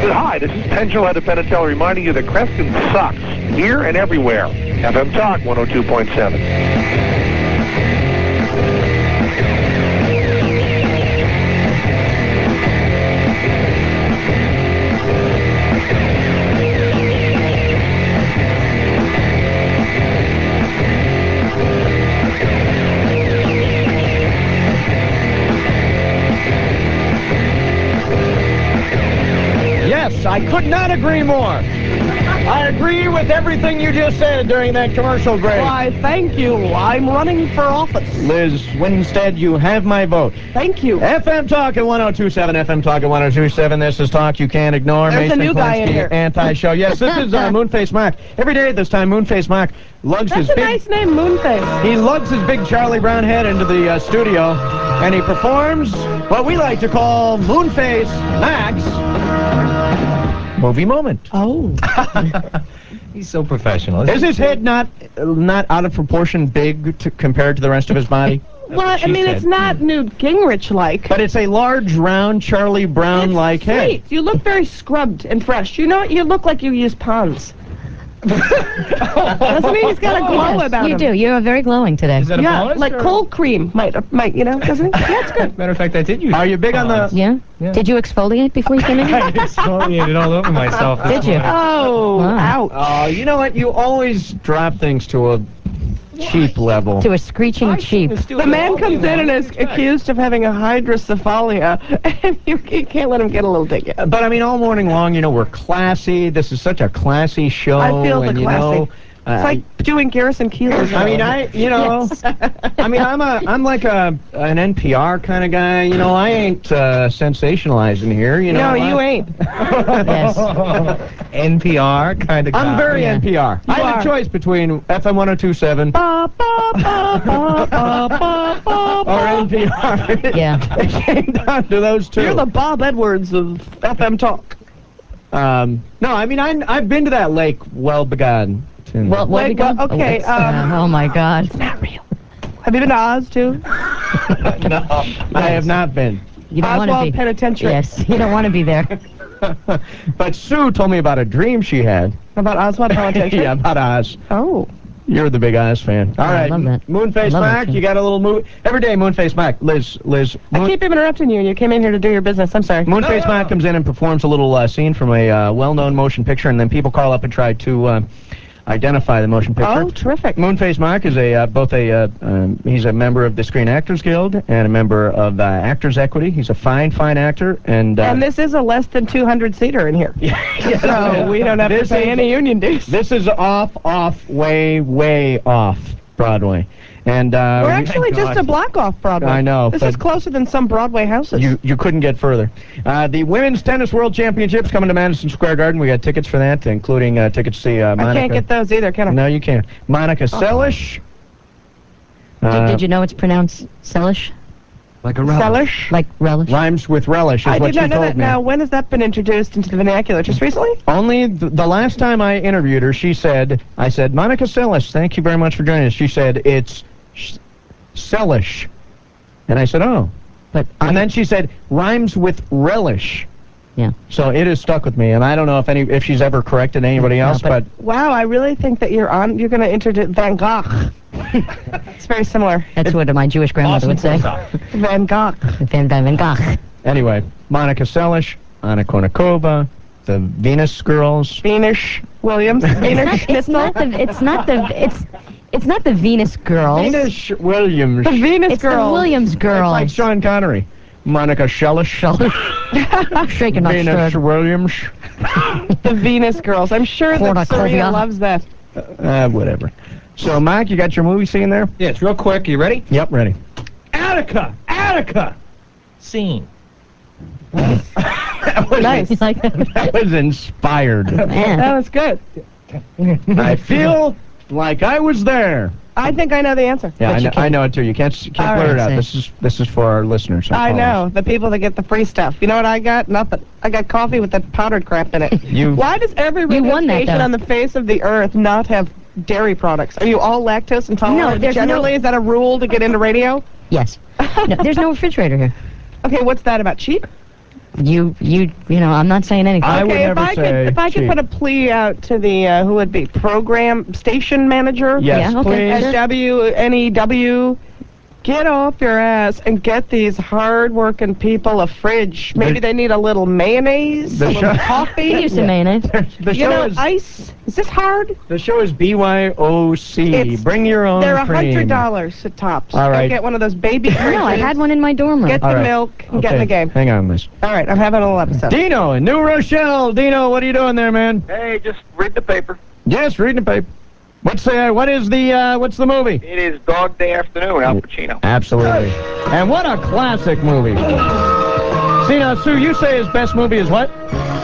Hi, this is Pendulum Head of Penatello reminding you that Creston sucks here and everywhere. FM Talk 102.7. Yes, I could not agree more. I agree with everything you just said during that commercial break. Why, thank you. I'm running for office. Liz Winstead, you have my vote. Thank you. FM Talk at 102.7, FM Talk at 102.7. This is Talk You Can't Ignore. There's Mason a new guy in Klinsky, here. Anti-Show. Yes, this is Moonface Mark. Every day at this time, Moonface Mark lugs That's his a big... nice name, Moonface. He lugs his big Charlie Brown head into the studio, and he performs what we like to call Moonface Max Movie Moment. Oh. He's so professional. Is his head not out of proportion big compared to the rest of his body? Well, I mean, it's not Newt Gingrich-like. But it's a large, round, Charlie Brown-like head. Sweet. You look very scrubbed and fresh. You know what? You look like you use Pond's. Doesn't mean he's got a glow about him. You do. You're very glowing today. Is that a Yeah, bonus, like or- cold cream might, you know, doesn't it? Yeah, it's good. Matter of fact, I did use. Are you big on the... Yeah? Yeah. Did you exfoliate before you came in here? I exfoliated all over myself. Did you? Oh, Wow. ouch. Oh, you know what? You always drop things to a cheap level. To a screeching cheap. The man comes in and is accused of having a hydrocephalia, and you can't let him get a little dig in. But, I mean, all morning long, you know, we're classy. This is such a classy show. I feel the and, you classy. know, It's like doing Garrison Keillor's. I mean, I mean, I'm like an NPR kind of guy. You know, I ain't sensationalizing here. You know, No, you ain't. Yes. NPR kind of guy. I'm very Yeah. NPR. I have are. a choice between FM 102.7 Ba, ba, ba, ba, ba, ba, ba, or ba. NPR. Yeah. It came down to those two. You're the Bob Edwards of FM Talk. No, I mean, I've been to that lake, well begun. Well, what Like, begun? okay, oh my God. not real. Have you been to Oz, too? No, I have not been. You don't want to Oswald be. Penitentiary. Yes, you don't want to be there. But Sue told me about a dream she had. About Oswald Penitentiary? Yeah, about Oz. Oh. You're the big Oz fan. All I right, love that. Moonface I love Mac, that, too. you got a little movie. Every day, Moonface Mac. Liz. I keep interrupting you, and you came in here to do your business. I'm sorry. Moonface Mac comes in and performs a little scene from a well-known motion picture, and then people call up and try to identify the motion picture. Oh, terrific. Moonface Mark is he's a member of the Screen Actors Guild and a member of Actors Equity. He's a fine actor, and this is a less than 200-seater in here. So we don't have to pay any union dues. this is way off Broadway. And We're actually just a block off Broadway. I know, This but- is closer than some Broadway houses. You couldn't get further. The Women's Tennis World Championships coming to Madison Square Garden. We got tickets for that, including tickets to see Monica. I can't get those either, can I? No, you can't. Monica Seles. Did you know it's pronounced Selish? Like a relic. Sellish? Like relish? Rhymes with relish is I what did she not know told that. me. Now, when has that been introduced into the vernacular? Just recently? Only the last time I interviewed her, I said, Monica Seles, thank you very much for joining us. She said, it's Selish. And I said, oh. And then she said, rhymes with relish. Yeah. So it has stuck with me, and I don't know if she's ever corrected anybody else, but- but Wow, I really think that you're going to introduce Van Gogh. It's very similar. That's what my Jewish grandmother would say. Van Gogh. Van Gogh. anyway, Monica Seles, Anna Kournikova, the Venus Girls. Venus Williams. Venus It's not the Venus girls. Venus Williams. The Venus It's the Girls. Williams It's girls. like Sean Connery. Monica Seles. Shaken, not Venus stirred. Williams. The Venus Girls. I'm sure that Serena Cornucopia. loves that. Whatever. So, Mike, you got your movie scene there? Yeah, it's real quick. You ready? Yep, ready. Attica! Scene. That was, Nice. You like that? that was inspired. Man. That was good. I feel like I was there. I think I know the answer. Yeah, But you I know it too. You can't All blurt it right. out. This is for our listeners. I know. The people that get the free stuff. You know what I got? Nothing. I got coffee with that powdered crap in it. Why does every You radio won that, station though. on the face of the earth not have dairy products? Are you all lactose intolerant? No, there's generally? no- Is that a rule to get into radio? Yes. No, there's no refrigerator here. Okay, what's that about? Cheap? I'm not saying anything. I would Okay, never say if I could cheap. put a plea out to the who would be program station manager Yes, Yeah, okay, please. sure. at WNEW, get off your ass and get these hard-working people a fridge. Maybe they need a little mayonnaise, The a little show- coffee. Could use some mayonnaise. The You show know, is ice. Is this hard? the show is BYOC. It's- Bring your own They're cream. $100 at tops. All right. Go get one of those baby fridges. No, I had one in my dorm room. Get All the right. milk and get in Okay, the game. Hang on, miss. All right, I'm having a little episode. Dino in New Rochelle. Dino, what are you doing there, man? Hey, just read the paper. Yes, reading the paper. What's the movie? It is Dog Day Afternoon, Al Pacino. Absolutely. And what a classic movie. See now, Sue, you say his best movie is what?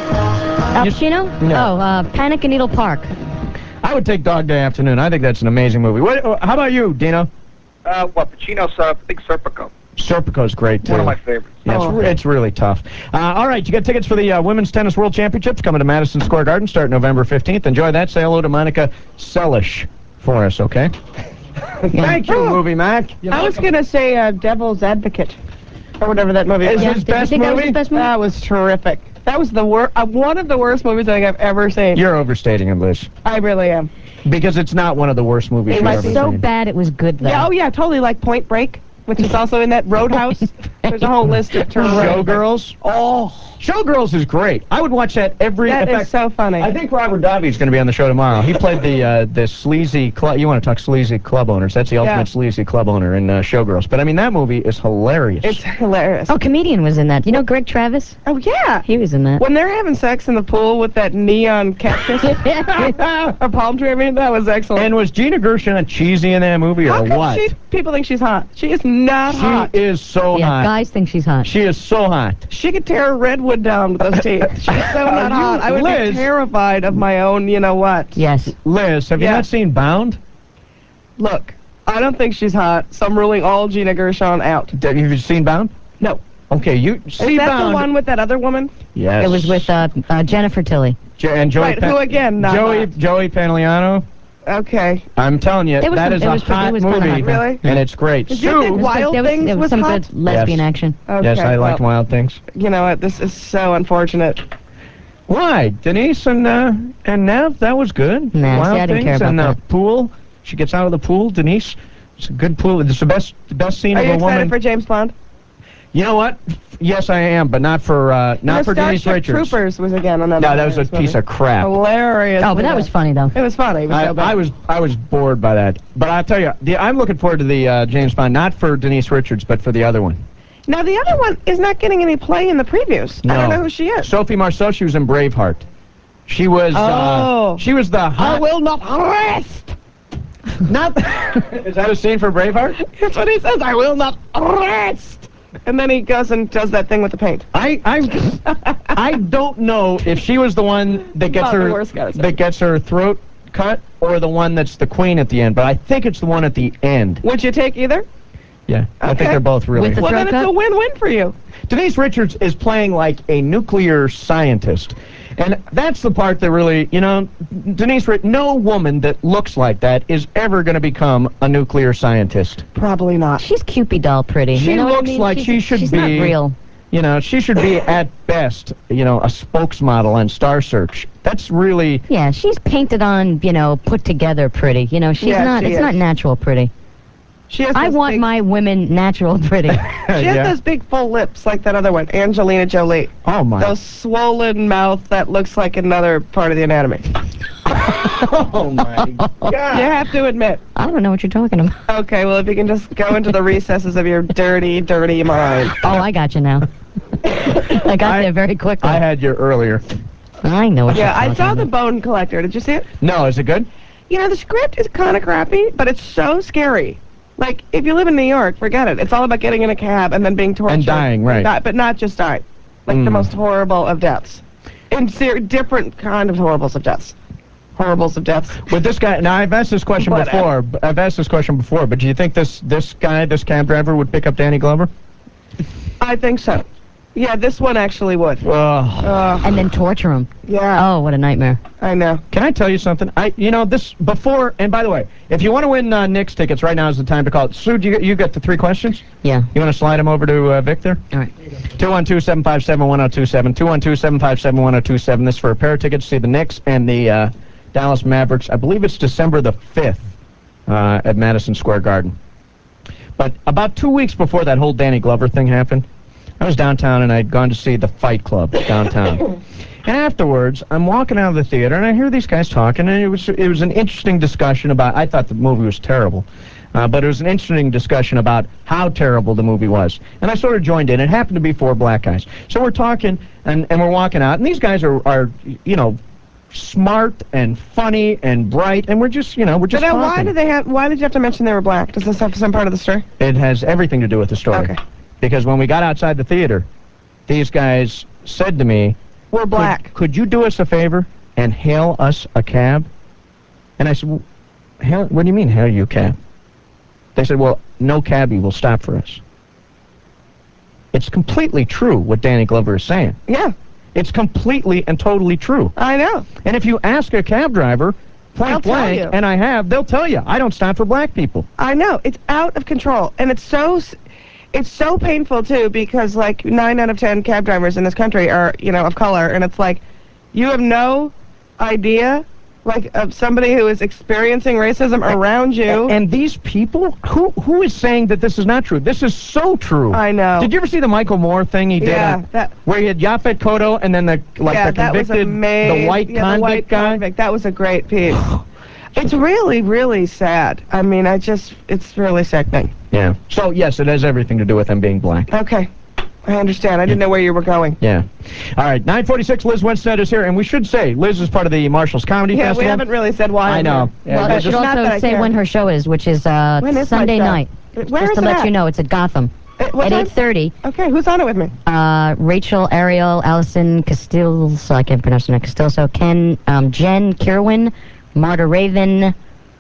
Al You- Pacino? No. Oh, Panic in Needle Park. I would take Dog Day Afternoon. I think that's an amazing movie. How about you, Dino? Pacino's, I think Serpico. Serpico's great, too. One of my favorites. Yeah, it's really tough. All right, you got tickets for the Women's Tennis World Championships coming to Madison Square Garden, start November 15th. Enjoy that. Say hello to Monica Seles for us, okay? Thank you, Movie Mac. I was going to say Devil's Advocate, or whatever that movie Is was. his Did you best think that was movie? his best movie? That was terrific. That was the one of the worst movies I think I've ever seen. You're overstating it, Liz, I really am. because it's not one of the worst movies It you've was ever so seen. bad it was good, though. Yeah, oh yeah, totally like Point Break, which is also in that Roadhouse. There's a whole list of terms. Showgirls? Oh, Showgirls is great. I would watch that every... that in is fact, so funny. I think Robert Davi's going to be on the show tomorrow. He played the sleazy club. You want to talk sleazy club owners? That's the ultimate Yeah. sleazy club owner in Showgirls. But I mean, that movie is hilarious. It's hilarious. Oh, comedian was in that. You know Greg Travis? Oh yeah. He was in that. When they're having sex in the pool with that neon cactus or palm tree, I mean, that was excellent. And was Gina Gershon cheesy in that movie or How come what? people think she's hot? She is not hot. She is so Yeah, hot. guys think she's hot. She is so hot. She could tear a redwood down with those teeth. She's so not hot. I would Liz. be terrified of my own, you know what. Yes. Liz, have you Yeah. not seen Bound? Look, I don't think she's hot, so I'm ruling all Gina Gershon out. Have you seen Bound? No. Okay, you see Is that Bound. the one with that other woman? Yes. It was with Jennifer Tilly. And Joey Right, who again, not hot. Joey Pantoliano. Okay. I'm telling you, It was that some- is it a was- hot it was kinda movie. hot, Really? And it's great. Did you think Sue. Wild there was, Things there was was some hot? good lesbian Yes. action. Okay, Yes, I liked well, Wild Things. You know what? This is so unfortunate. Why? Denise and Nev, that was good. Nah, Wild see, I didn't Things care about and the that. pool. She gets out of the pool, Denise. It's a good pool. It's the best scene Are of you a excited woman. for James Bond? You know what? Yes, I am, but not for Denise Starship Richards. Troopers was again another. No, that was a hilarious piece movie. of crap. Hilarious. Oh, but that was funny, though. It was funny. It was so bad. I was bored by that. But I'll tell you, I'm looking forward to the James Bond, not for Denise Richards, but for the other one. Now the other one is not getting any play in the previews. I don't know who she is. Sophie Marceau, she was in Braveheart. She was she was the I hot... will not rest. Not Is that a scene for Braveheart? That's what he says. I will not rest. And then he goes and does that thing with the paint. I don't know if she was the one that gets Not the her worst guy to say. that gets her throat cut or the one that's the queen at the end, but I think it's the one at the end. Would you take either? Yeah, I think Okay. they're both really. With the Well, then throat it's a cut? win-win for you. Denise Richards is playing like a nuclear scientist. And that's the part that really, no woman that looks like that is ever going to become a nuclear scientist. Probably not. She's Cupid doll pretty. She you know what I looks mean? like she's, she should she's be. not real. She should be at best, a spokesmodel on Star Search. That's really. Yeah, she's painted on, put together pretty. She's Yeah, not, she it's is. not natural pretty. She has I those want big, my women natural pretty. She has Yeah. those big full lips like that other one, Angelina Jolie. Oh my. Those swollen mouth that looks like another part of the anatomy. Oh my God. You have to admit. I don't know what you're talking about. Okay, well, if you can just go into the recesses of your dirty, dirty mind. Oh, I got you now. I got there very quickly. I had you earlier. I know what Yeah, you're I talking saw The about. Bone Collector. Did you see it? No, is it good? The script is kind of crappy, but it's so scary. Like, if you live in New York, forget it. It's all about getting in a cab and then being tortured. And dying, right. But not just dying. Like the most horrible of deaths. And different kind of horribles of deaths. Horribles of deaths. With this guy, now I've asked this question Whatever. before. But do you think this cab driver would pick up Danny Glover? I think so. Yeah, this one actually would. And then torture him. Yeah, Oh, what a nightmare. I know. Can I tell you something? This before, and by the way, if you want to win Nick's tickets, right now is the time to call. Sue, you got the 3 questions? Yeah. You want to slide them over to Victor? All right. 212-757-1027, 212-757-1027. This is for a pair of tickets to see the Knicks and the Dallas Mavericks. I believe it's December the 5th at Madison Square Garden. But about 2 weeks before that whole Danny Glover thing happened, I was downtown and I'd gone to see the Fight Club downtown. And afterwards, I'm walking out of the theater and I hear these guys talking, and it was an interesting discussion about. I thought the movie was terrible, but it was an interesting discussion about how terrible the movie was. And I sort of joined in. It happened to be 4 black guys, so we're talking and we're walking out, and these guys are smart and funny and bright, and we're just But then talking. why did you have to mention they were black? Does this have some part of the story? It has everything to do with the story. Okay. Because when we got outside the theater, these guys said to me, We're black. Could you do us a favor and hail us a cab? And I said, well, what do you mean, hail you a cab? They said, well, no cabbie will stop for us. It's completely true what Danny Glover is saying. Yeah, It's completely and totally true. I know. And if you ask a cab driver, They'll point tell blank, you. and they'll tell you, I don't stop for black people. I know. It's out of control. And it's so painful, too, because, 9 out of 10 cab drivers in this country are, of color. And it's like, you have no idea, of somebody who is experiencing racism around you. And these people, who is saying that this is not true? This is so true. I know. Did you ever see the Michael Moore thing he did? Yeah, where he had Yaphet Kotto and then the that was convicted, amazing. the white the convict white guy? Convict. That was a great piece. It's really, really sad. I mean, it's really sickening. Yeah. So, yes, it has everything to do with them being black. Okay. I understand. I didn't know where you were going. Yeah. All right, 9:46, Liz Winstead is here, and we should say Liz is part of the Marshall's Comedy Yeah, Festival. we haven't really said why. I know. Here. Yeah, Well, we're I should just- not that also I say care. when her show is, which is When is my Sunday show? night. Where Just is to it let at? you know, it's at Gotham What at time? 8:30. Okay, who's on it with me? Rachel, Ariel, Allison Castillo, I can't pronounce her name, Castillo, Ken, Jen Kirwan, Marta Raven.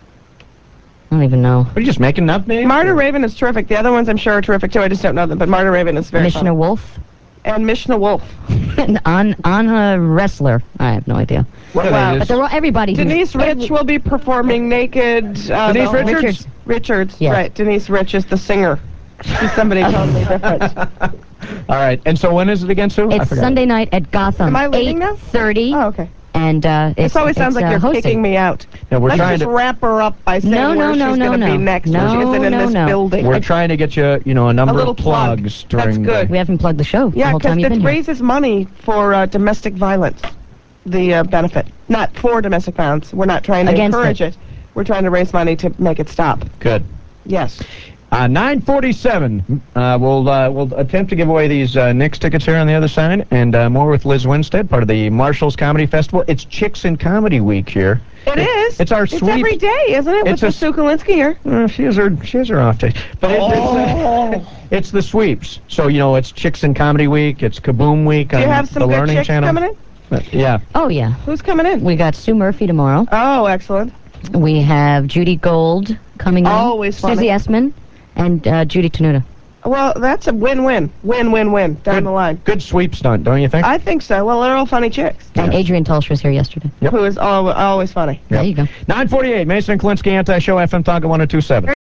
I don't even know. Are you just making up names? Marta Raven is terrific. The other ones I'm sure are terrific too. I just don't know them. But Marta Raven is very Mishna Wolf. And Mishna Wolf. on a wrestler. I have no idea. What are Wow. they? But they're all, everybody. Denise Rich will be performing naked. Denise Richards? Richards, Yes. right. Denise Rich is the singer. She's somebody totally different. All right, and so when is it again, Sue? I It's forgot. Sunday night at Gotham. Am I leaving now? 8:30. Oh, okay. And This always sounds like you're hosting. kicking me out. Yeah, we're Let's trying just to wrap her up by saying No, where no, she's no, going to no. be next No, when she isn't in no, this no. building. We're trying to get you, a number A little of plug. plugs That's during. good. We haven't plugged the show the Yeah, whole time because you've it been here. raises money for domestic violence, the benefit. Not for domestic violence. We're not trying to Against encourage it. We're trying to raise money to make it stop. Good. Yes. 9:47. We'll attempt to give away these Knicks tickets here on the other side, and more with Liz Winstead, part of the Marshall's Comedy Festival. It's Chicks in Comedy Week here. It is. It's our It's sweep. every day, isn't it? It's With Sue Kalinsky here. She has her off day, but it's the sweeps. So it's Chicks in Comedy Week. It's Kaboom Week Do on you have the some good Learning chicks Channel. coming in? Yeah. Oh, yeah. Who's coming in? We got Sue Murphy tomorrow. Oh, excellent. We have Judy Gold coming in. Always funny. Susie Essman and Judy Tenuta. Well, that's a win-win. Win-win-win down the line. Good sweep stunt, don't you think? I think so. Well, they're all funny chicks. And Adrian Tulsh was here yesterday. Yep. Who is always funny. There you go. 9:48. Mason and Kalinsky Anti-Show FM Talk at 102.7.